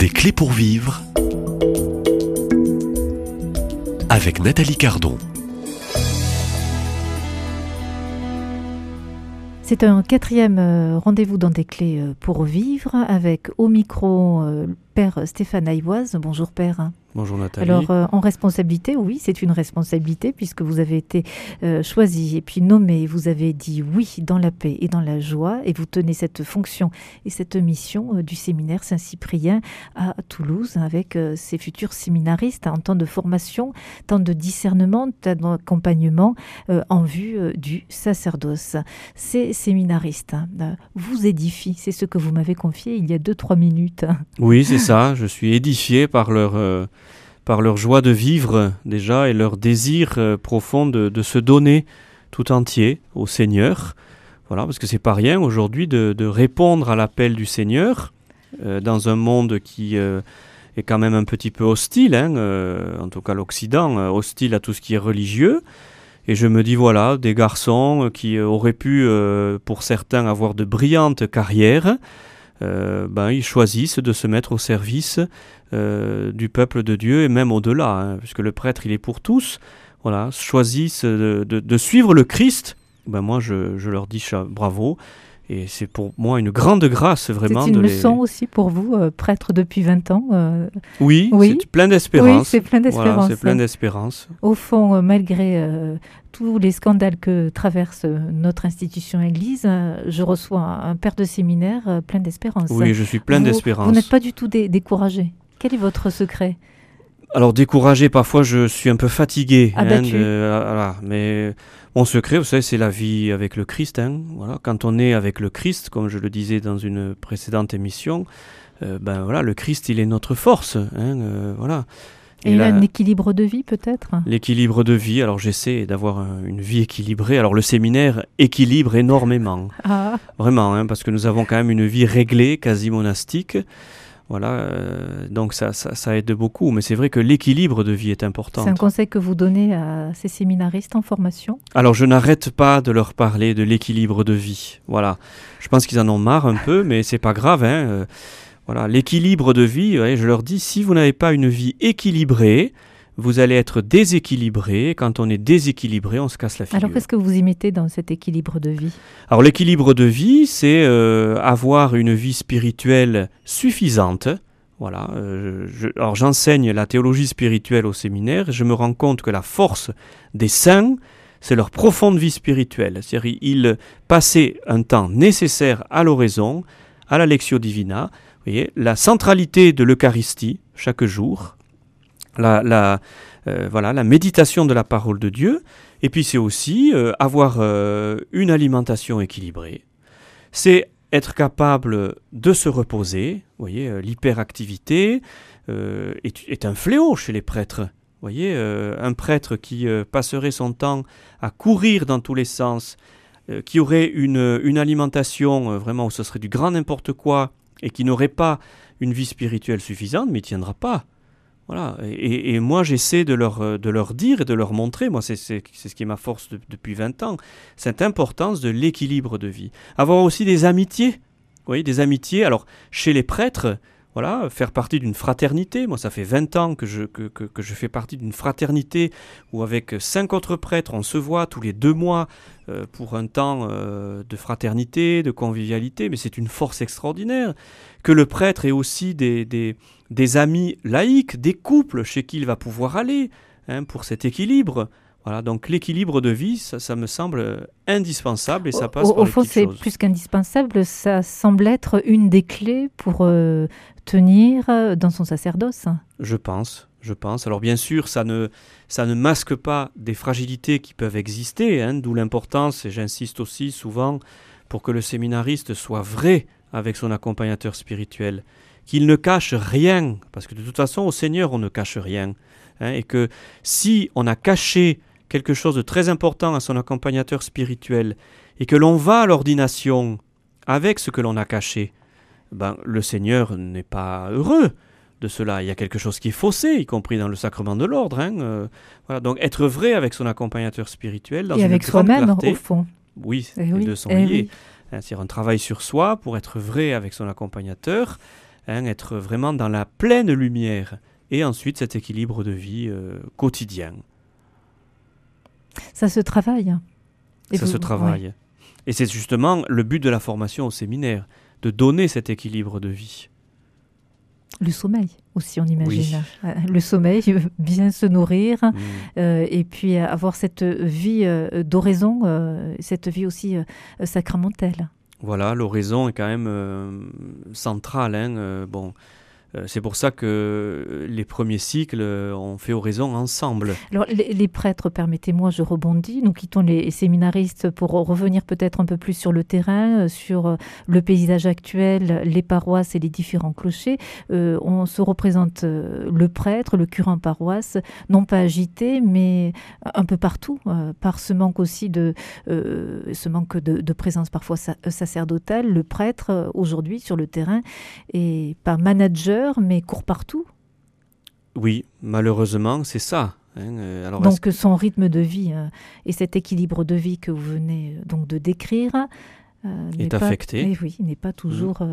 Des clés pour vivre avec Nathalie Cardon. C'est un quatrième rendez-vous dans Des clés pour vivre avec au micro Père Stéphane Ayvoise. Bonjour Père. Bonjour Nathalie. Alors en responsabilité, oui, c'est une responsabilité puisque vous avez été choisi et puis nommé. Vous avez dit oui dans la paix et dans la joie et vous tenez cette fonction et cette mission du séminaire Saint-Cyprien à Toulouse avec ces futurs séminaristes en temps de formation, temps de discernement, temps d'accompagnement en vue du sacerdoce. Ces séminaristes vous édifient, c'est ce que vous m'avez confié il y a 2-3 minutes. Oui, c'est ça, je suis édifié par leur joie de vivre déjà et leur désir profond de se donner tout entier au Seigneur. Voilà, parce que c'est pas rien aujourd'hui de répondre à l'appel du Seigneur dans un monde qui est quand même un petit peu hostile, en tout cas l'Occident, hostile à tout ce qui est religieux. Et je me dis voilà, des garçons qui auraient pu, pour certains, avoir de brillantes carrières, ils choisissent de se mettre au service du peuple de Dieu et même au-delà, puisque le prêtre il est pour tous. Voilà, choisissent de suivre le Christ. Moi je leur dis bravo. Et c'est pour moi une grande grâce vraiment. C'est une leçon aussi pour vous, prêtre depuis 20 ans. Oui, c'est plein d'espérance. Oui, c'est plein d'espérance. Voilà, c'est plein d'espérance. Au fond, malgré tous les scandales que traverse notre institution Église, je reçois un père de séminaire plein d'espérance. Oui, je suis plein d'espérance. Vous n'êtes pas du tout découragé. Quel est votre secret ? Alors découragé, parfois je suis un peu fatigué. Abattu. Mais mon secret, vous savez, c'est la vie avec le Christ. Voilà. Quand on est avec le Christ, comme je le disais dans une précédente émission, le Christ, il est notre force. Voilà. Et il a un équilibre de vie peut-être ? L'équilibre de vie, alors j'essaie d'avoir une vie équilibrée. Alors le séminaire équilibre énormément. Ah. Vraiment, parce que nous avons quand même une vie réglée, quasi monastique. Voilà, donc ça aide beaucoup. Mais c'est vrai que l'équilibre de vie est important. C'est un conseil que vous donnez à ces séminaristes en formation ? Alors je n'arrête pas de leur parler de l'équilibre de vie. Voilà, je pense qu'ils en ont marre un peu, mais c'est pas grave. Voilà, l'équilibre de vie, je leur dis, si vous n'avez pas une vie équilibrée, vous allez être déséquilibré. Quand on est déséquilibré, on se casse la figure. Alors, qu'est-ce que vous y mettez dans cet équilibre de vie ? Alors, l'équilibre de vie, c'est avoir une vie spirituelle suffisante. Voilà. Alors, j'enseigne la théologie spirituelle au séminaire. Et je me rends compte que la force des saints, c'est leur profonde vie spirituelle. C'est-à-dire, ils passaient un temps nécessaire à l'oraison, à la lectio divina. Vous voyez, la centralité de l'Eucharistie, chaque jour. La méditation de la parole de Dieu, et puis c'est aussi avoir une alimentation équilibrée. C'est être capable de se reposer. Vous voyez, l'hyperactivité est un fléau chez les prêtres. Vous voyez, un prêtre qui passerait son temps à courir dans tous les sens, qui aurait une alimentation vraiment où ce serait du grand n'importe quoi, et qui n'aurait pas une vie spirituelle suffisante, mais il ne tiendra pas. Voilà. Et moi, j'essaie de leur dire et de leur montrer, moi, c'est ce qui est ma force depuis 20 ans, cette importance de l'équilibre de vie. Avoir aussi des amitiés, vous voyez, des amitiés, alors, chez les prêtres, voilà, faire partie d'une fraternité. Moi, ça fait 20 ans que je fais partie d'une fraternité où avec 5 autres prêtres, on se voit tous les 2 mois pour un temps de fraternité, de convivialité, mais c'est une force extraordinaire. Que le prêtre ait aussi des amis laïcs, des couples chez qui il va pouvoir aller pour cet équilibre. Voilà, donc l'équilibre de vie, ça me semble indispensable et ça passe par les petites choses. Au fond, c'est plus qu'indispensable, ça semble être une des clés pour tenir dans son sacerdoce. Je pense. Alors bien sûr, ça ne masque pas des fragilités qui peuvent exister, d'où l'importance, et j'insiste aussi souvent, pour que le séminariste soit vrai avec son accompagnateur spirituel, qu'il ne cache rien, parce que de toute façon, au Seigneur, on ne cache rien. Et que si on a caché quelque chose de très important à son accompagnateur spirituel, et que l'on va à l'ordination avec ce que l'on a caché, le Seigneur n'est pas heureux de cela. Il y a quelque chose qui est faussé, y compris dans le sacrement de l'ordre. Voilà. Donc être vrai avec son accompagnateur spirituel, dans et une avec grande soi-même, clarté, au fond. Oui, les deux sont liés. C'est-à-dire un travail sur soi pour être vrai avec son accompagnateur, être vraiment dans la pleine lumière. Et ensuite, cet équilibre de vie quotidien. Ça se travaille. Ça se travaille. Ouais. Et c'est justement le but de la formation au séminaire, de donner cet équilibre de vie. Le sommeil aussi, on imagine. Oui. Le sommeil, bien se nourrir, et puis avoir cette vie d'oraison, cette vie aussi sacramentelle. Voilà, l'oraison est quand même centrale. C'est pour ça que les premiers cycles ont fait oraison ensemble. Alors, les prêtres, permettez-moi, je rebondis. Nous quittons les séminaristes pour revenir peut-être un peu plus sur le terrain, sur le paysage actuel, les paroisses et les différents clochers. On se représente le prêtre, le curé en paroisse, non pas agité, mais un peu partout, par ce manque aussi de présence parfois sacerdotale. Le prêtre, aujourd'hui, sur le terrain, est pas manager, mais court partout. Oui, malheureusement, c'est ça. Alors, donc son rythme de vie et cet équilibre de vie que vous venez donc de décrire est affecté. Oui, n'est pas toujours...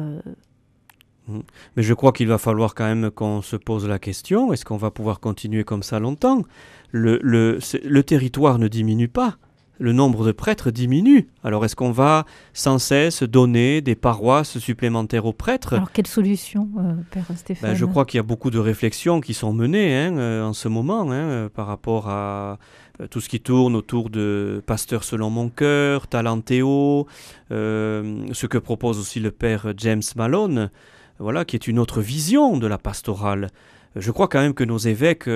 Mais je crois qu'il va falloir quand même qu'on se pose la question, est-ce qu'on va pouvoir continuer comme ça longtemps ? Le territoire ne diminue pas. Le nombre de prêtres diminue. Alors, est-ce qu'on va sans cesse donner des paroisses supplémentaires aux prêtres ? Alors, quelle solution, Père Stéphane ? Je crois qu'il y a beaucoup de réflexions qui sont menées en ce moment par rapport à tout ce qui tourne autour de Pasteur selon mon cœur, Talentéo, ce que propose aussi le Père James Malone, voilà, qui est une autre vision de la pastorale. Je crois quand même que nos évêques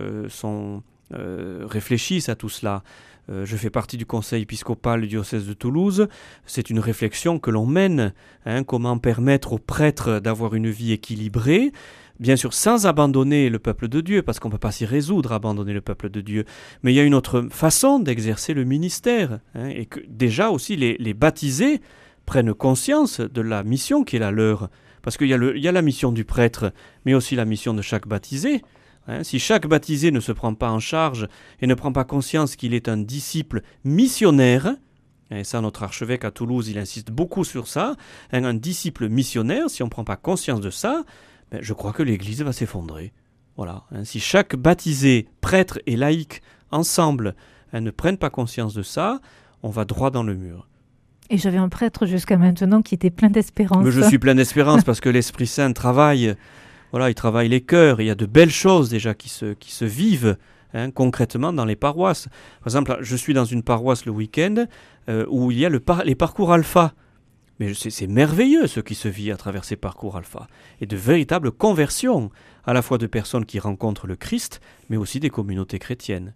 réfléchissent à tout cela. Je fais partie du conseil épiscopal du diocèse de Toulouse. C'est une réflexion que l'on mène. Comment permettre aux prêtres d'avoir une vie équilibrée, bien sûr sans abandonner le peuple de Dieu, parce qu'on ne peut pas s'y résoudre à abandonner le peuple de Dieu. Mais il y a une autre façon d'exercer le ministère. Et que déjà aussi les baptisés prennent conscience de la mission qui est la leur. Parce qu'il y a la mission du prêtre, mais aussi la mission de chaque baptisé. Si chaque baptisé ne se prend pas en charge et ne prend pas conscience qu'il est un disciple missionnaire, et ça notre archevêque à Toulouse il insiste beaucoup sur ça, un disciple missionnaire, si on ne prend pas conscience de ça, je crois que l'Église va s'effondrer. Voilà. Si chaque baptisé, prêtre et laïc ensemble ne prennent pas conscience de ça, on va droit dans le mur. Et j'avais un prêtre jusqu'à maintenant qui était plein d'espérance. Mais je suis plein d'espérance parce que l'Esprit Saint travaille. Voilà, il travaille les cœurs, il y a de belles choses déjà qui se vivent concrètement dans les paroisses. Par exemple, je suis dans une paroisse le week-end où il y a les parcours alpha. Mais c'est merveilleux ce qui se vit à travers ces parcours alpha. Et de véritables conversions, à la fois de personnes qui rencontrent le Christ, mais aussi des communautés chrétiennes.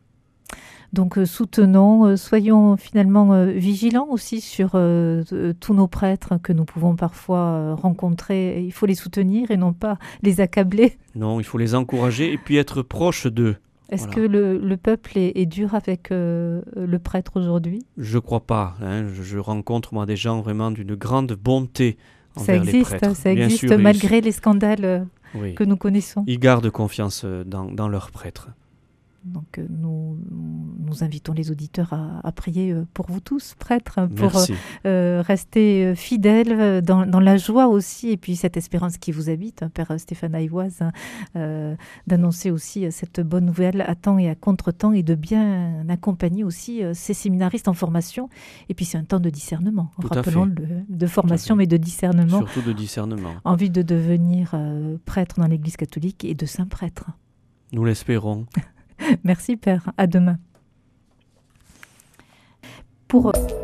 Donc soutenons, soyons finalement vigilants aussi sur tous nos prêtres que nous pouvons parfois rencontrer. Il faut les soutenir et non pas les accabler. Non, il faut les encourager et puis être proche d'eux. Est-ce que le peuple est dur avec le prêtre aujourd'hui ? Je ne crois pas. Je rencontre moi des gens vraiment d'une grande bonté envers les prêtres. Ça existe malgré les scandales que nous connaissons. Ils gardent confiance dans leurs prêtres. Donc nous invitons les auditeurs à prier pour vous tous, prêtres, pour rester fidèles dans la joie aussi, et puis cette espérance qui vous habite, Père Stéphane Ayvoise, d'annoncer aussi cette bonne nouvelle à temps et à contre-temps, et de bien accompagner aussi ces séminaristes en formation. Et puis c'est un temps de discernement, rappelons-le, de formation mais de discernement. Surtout de discernement. Envie de devenir prêtre dans l'Église catholique et de saint prêtre. Nous l'espérons. Merci Père, à demain. Pour